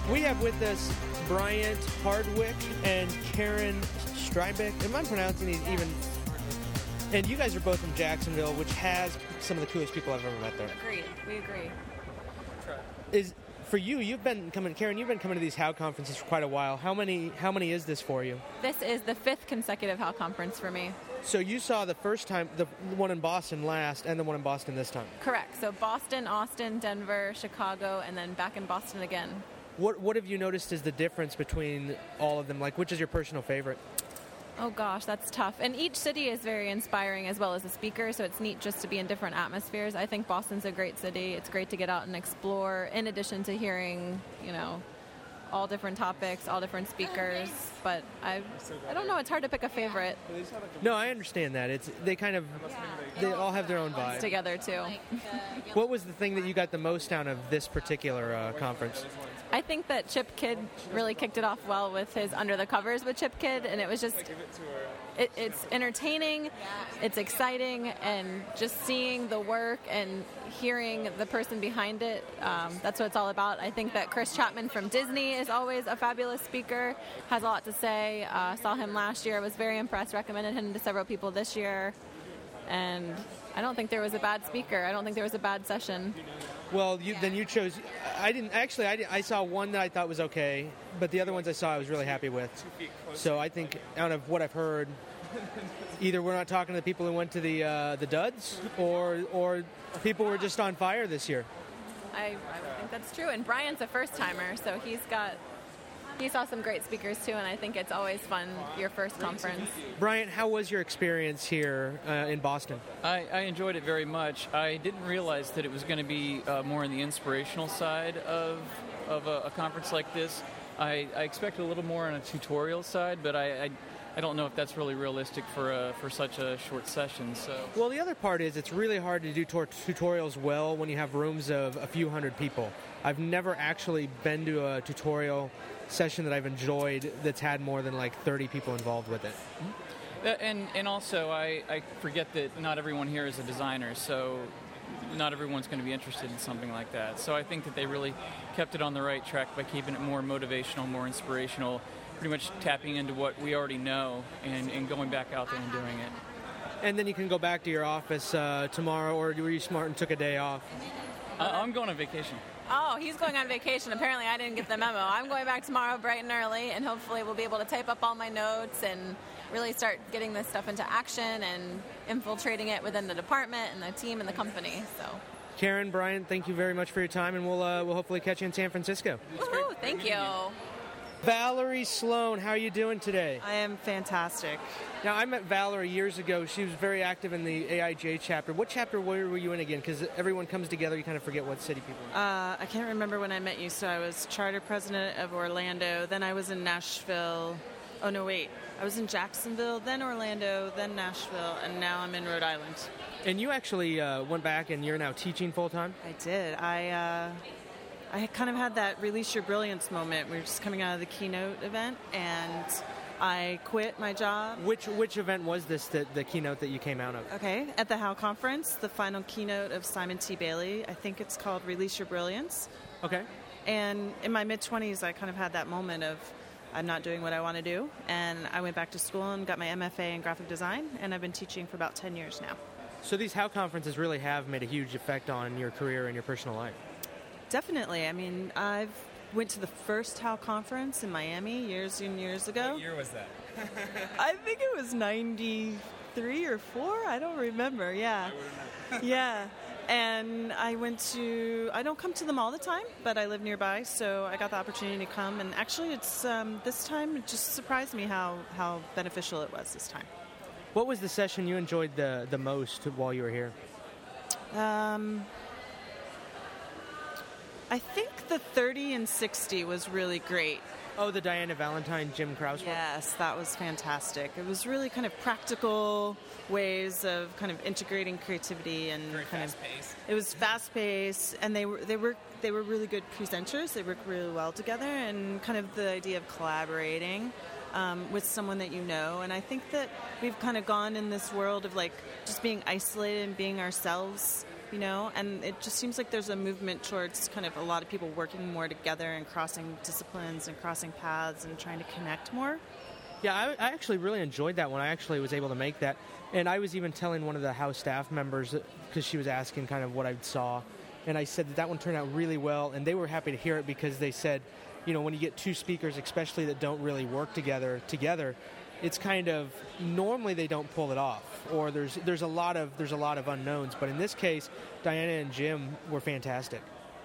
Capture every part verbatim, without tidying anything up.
We have with us Bryant Hardwick and Karen Strybeck. Am I pronouncing these even? And you guys are both from Jacksonville, which has some of the coolest people I've ever met there. Agreed. We agree. Is for you? You've been coming, Karen. You've been coming to these H O W conferences for quite a while. How many? How many is this for you? This is the fifth consecutive H O W conference for me. So you saw the first time, the one in Boston last, and the one in Boston this time. Correct. So Boston, Austin, Denver, Chicago, and then back in Boston again. What What have you noticed is the difference between all of them? Like, which is your personal favorite? Oh gosh, that's tough. And each city is very inspiring as well as the speaker, so it's neat just to be in different atmospheres. I think Boston's a great city. It's great to get out and explore, in addition to hearing, you know, all different topics, all different speakers. But I I don't know, it's hard to pick a favorite. No, I understand that. It's they kind of they all have their own vibe Together too. What was the thing that you got the most out of this particular uh, conference? I think that Chip Kidd really kicked it off well with his Under the Covers with Chip Kidd, and it was just, it, it's entertaining, it's exciting, and just seeing the work and hearing the person behind it, um, that's what it's all about. I think that Chris Chapman from Disney is always a fabulous speaker, has a lot to say. Uh, saw him last year, was very impressed, recommended him to several people this year, and I don't think there was a bad speaker. I don't think there was a bad session. Well, you, then you chose. I didn't actually. I, I saw one that I thought was okay, but the other ones I saw I was really happy with. So I think out of what I've heard, either we're not talking to the people who went to the uh, the duds, or or people were just on fire this year. I, I would think that's true. And Brian's a first timer, so he's got. He saw some great speakers too, and I think it's always fun, your first conference. Brian, how was your experience here uh, in Boston? I, I enjoyed it very much. I didn't realize that it was going to be uh, more on the inspirational side of of a, a conference like this. I, I expected a little more on a tutorial side, but I, I I don't know if that's really realistic for a, for such a short session. So well, the other part is it's really hard to do tor- tutorials well when you have rooms of a few hundred people. I've never actually been to a tutorial session that I've enjoyed that's had more than like thirty people involved with it. Uh, and and also I, I forget that not everyone here is a designer, so not everyone's going to be interested in something like that. So I think that they really kept it on the right track by keeping it more motivational, more inspirational, pretty much tapping into what we already know and, and going back out there and doing it. And then you can go back to your office uh, tomorrow, or were you smart and took a day off? Uh, I'm going on vacation. Oh, he's going on vacation. Apparently I didn't get the memo. I'm going back tomorrow bright and early, and hopefully we'll be able to type up all my notes and really start getting this stuff into action and infiltrating it within the department and the team and the company. So, Karen, Brian, thank you very much for your time, and we'll uh, we'll hopefully catch you in San Francisco. Woohoo, thank you. Valerie Sloan, how are you doing today? I am fantastic. Now, I met Valerie years ago. She was very active in the A I J chapter. What chapter were you in again? Because everyone comes together, you kind of forget what city people are. Uh, I can't remember when I met you, so I was charter president of Orlando, then I was in Nashville. Oh, no, wait. I was in Jacksonville, then Orlando, then Nashville, and now I'm in Rhode Island. And you actually uh, went back and you're now teaching full-time? I did. I... Uh, I kind of had that Release Your Brilliance moment. We were just coming out of the keynote event, and I quit my job. Which which event was this, the, the keynote that you came out of? Okay, at the H O W conference, the final keynote of Simon T. Bailey. I think it's called Release Your Brilliance. Okay. And in my mid-twenties, I kind of had that moment of, I'm not doing what I want to do, and I went back to school and got my M F A in graphic design, and I've been teaching for about ten years now. So these H O W conferences really have made a huge effect on your career and your personal life. Definitely. I mean, I've went to the first H O W conference in Miami years and years ago. What year was that? I think it was ninety-three or four. I don't remember. Yeah. I yeah. And I went to, I don't come to them all the time, but I live nearby, so I got the opportunity to come. And actually, it's um, this time, it just surprised me how, how beneficial it was this time. What was the session you enjoyed the, the most while you were here? Um... I think the thirty and sixty was really great. Oh, the Diana Valentine, Jim Krause one? Yes, that was fantastic. It was really kind of practical ways of kind of integrating creativity and Very kind fast of pace. It was fast paced, and they were they were they were really good presenters. They worked really well together, and kind of the idea of collaborating um, with someone that you know. And I think that we've kind of gone in this world of like just being isolated and being ourselves you know, and it just seems like there's a movement towards kind of a lot of people working more together and crossing disciplines and crossing paths and trying to connect more. Yeah, I, I actually really enjoyed that one. I actually was able to make that. And I was even telling one of the house staff members, because she was asking kind of what I saw, and I said that that one turned out really well, and they were happy to hear it because they said, you know, when you get two speakers, especially that don't really work together, together, it's kind of, normally they don't pull it off, or there's there's a lot of there's a lot of unknowns. But in this case, Diana and Jim were fantastic.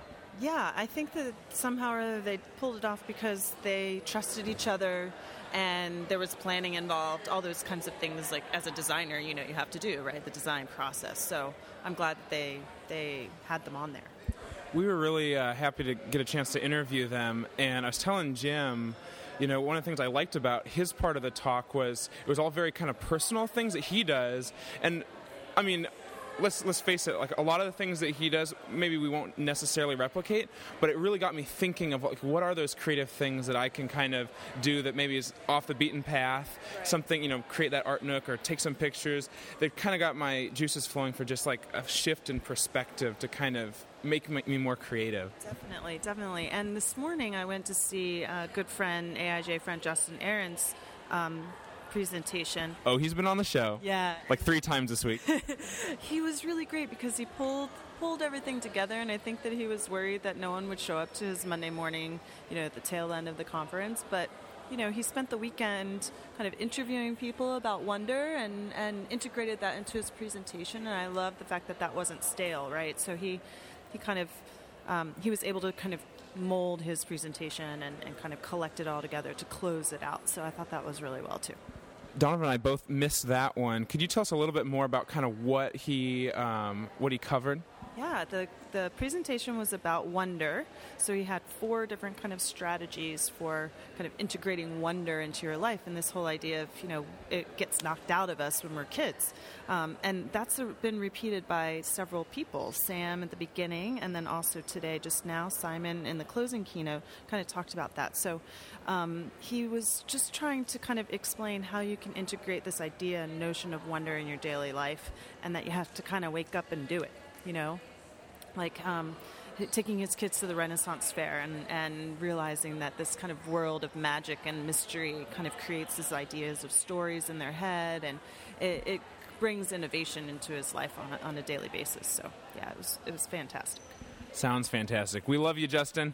Yeah, I think that somehow or other they pulled it off because they trusted each other and there was planning involved, all those kinds of things, like as a designer, you know, you have to do, right, the design process. So I'm glad that they, they had them on there. We were really uh, happy to get a chance to interview them, and I was telling Jim, you know, one of the things I liked about his part of the talk was it was all very kind of personal things that he does, and I mean, let's let's face it, like a lot of the things that he does, maybe we won't necessarily replicate, but it really got me thinking of like what are those creative things that I can kind of do that maybe is off the beaten path, right. Something, you know, create that art nook or take some pictures. They kind of got my juices flowing for just like a shift in perspective to kind of make me more creative. Definitely, definitely. And this morning I went to see a good friend, A I J friend Justin Aaron's um, presentation. Oh, he's been on the show. Yeah. Like three times this week. He was really great because he pulled pulled everything together, and I think that he was worried that no one would show up to his Monday morning, you know, at the tail end of the conference. But, you know, he spent the weekend kind of interviewing people about wonder and, and integrated that into his presentation, and I love the fact that that wasn't stale, right? So he, he kind of, um, he was able to kind of mold his presentation and, and kind of collect it all together to close it out. So I thought that was really well, too. Donovan and I both missed that one. Could you tell us a little bit more about kind of what he um, what he covered? Yeah, the the presentation was about wonder. So he had four different kind of strategies for kind of integrating wonder into your life, and this whole idea of, you know, it gets knocked out of us when we're kids. Um, and that's been repeated by several people. Sam at the beginning, and then also today, just now, Simon in the closing keynote kind of talked about that. So um, he was just trying to kind of explain how you can integrate this idea and notion of wonder in your daily life, and that you have to kind of wake up and do it, you know? Like um, taking his kids to the Renaissance Fair and, and realizing that this kind of world of magic and mystery kind of creates these ideas of stories in their head, and it, it brings innovation into his life on a, on a daily basis. So, yeah, it was it was fantastic. Sounds fantastic. We love you, Justin.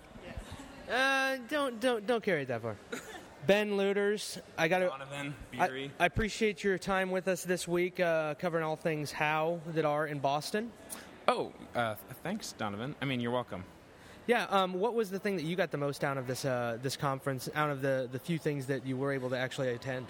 Uh, don't don't don't carry it that far. Ben Luters, I got to. Donovan, I, I appreciate your time with us this week, uh, covering all things how that are in Boston. Oh, uh, thanks, Donovan. I mean, you're welcome. Yeah. Um, what was the thing that you got the most out of this uh, this conference? Out of the, the few things that you were able to actually attend?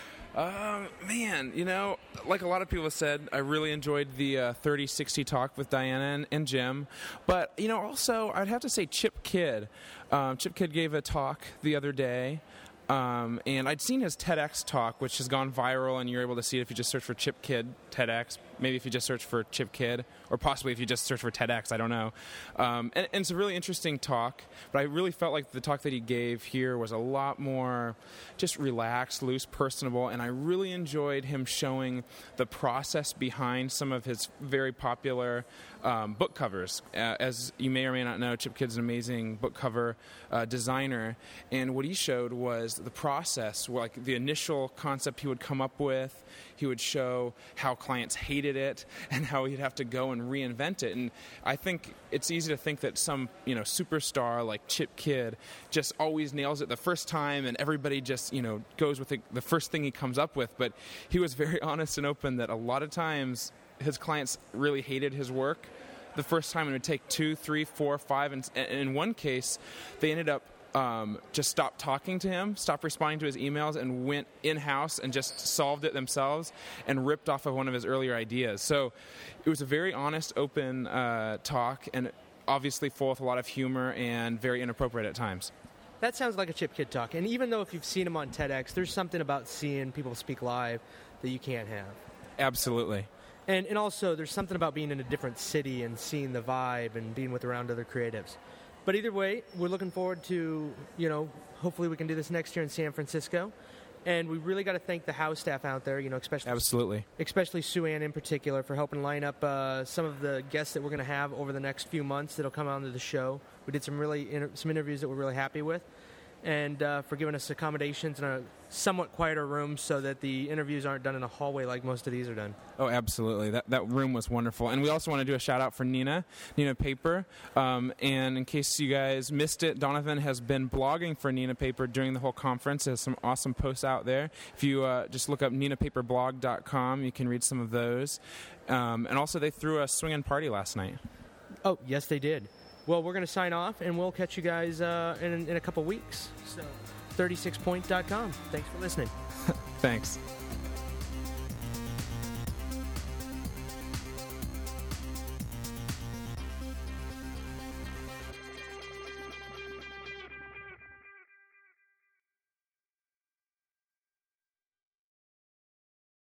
Uh, man, you know, like a lot of people have said, I really enjoyed the uh, thirty sixty talk with Diana and, and Jim. But, you know, also, I'd have to say Chip Kidd. Um, Chip Kidd gave a talk the other day. Um, and I'd seen his TEDx talk, which has gone viral, and you're able to see it if you just search for Chip Kidd TEDx. Maybe if you just search for Chip Kidd, or possibly if you just search for TEDx, I don't know. Um, and, and it's a really interesting talk, but I really felt like the talk that he gave here was a lot more just relaxed, loose, personable, and I really enjoyed him showing the process behind some of his very popular um, book covers. Uh, as you may or may not know, Chip Kidd's an amazing book cover uh, designer, and what he showed was the process, like the initial concept he would come up with. He would show how clients hated it and how he'd have to go and reinvent it. And I think it's easy to think that some, you know, superstar like Chip Kidd just always nails it the first time and everybody just, you know, goes with the, the first thing he comes up with. But he was very honest and open that a lot of times his clients really hated his work the first time. It would take two, three, four, five. And, and in one case, they ended up Um, just stopped talking to him, stopped responding to his emails, and went in-house and just solved it themselves and ripped off of one of his earlier ideas. So it was a very honest, open uh, talk, and obviously full with a lot of humor and very inappropriate at times. That sounds like a Chip Kidd talk. And even though if you've seen him on TEDx, there's something about seeing people speak live that you can't have. Absolutely. And and also there's something about being in a different city and seeing the vibe and being with around other creatives. But either way, we're looking forward to, you know, hopefully we can do this next year in San Francisco. And we really got to thank the house staff out there, you know, especially Absolutely. especially Sue Ann in particular for helping line up uh, some of the guests that we're going to have over the next few months that'll come onto the show. We did some really inter- some interviews that we're really happy with, and uh, for giving us accommodations in a somewhat quieter room so that the interviews aren't done in a hallway like most of these are done. Oh, absolutely. That that room was wonderful. And we also want to do a shout out for Nina, Nina Paper. Um, and in case you guys missed it, Donovan has been blogging for Nina Paper during the whole conference. There's some awesome posts out there. If you uh, just look up nina paper blog dot com, you can read some of those. Um, and also, they threw a swinging party last night. Oh, yes, they did. Well, we're going to sign off, and we'll catch you guys uh, in, in a couple weeks. So, thirty-six point dot com. Thanks for listening. Thanks.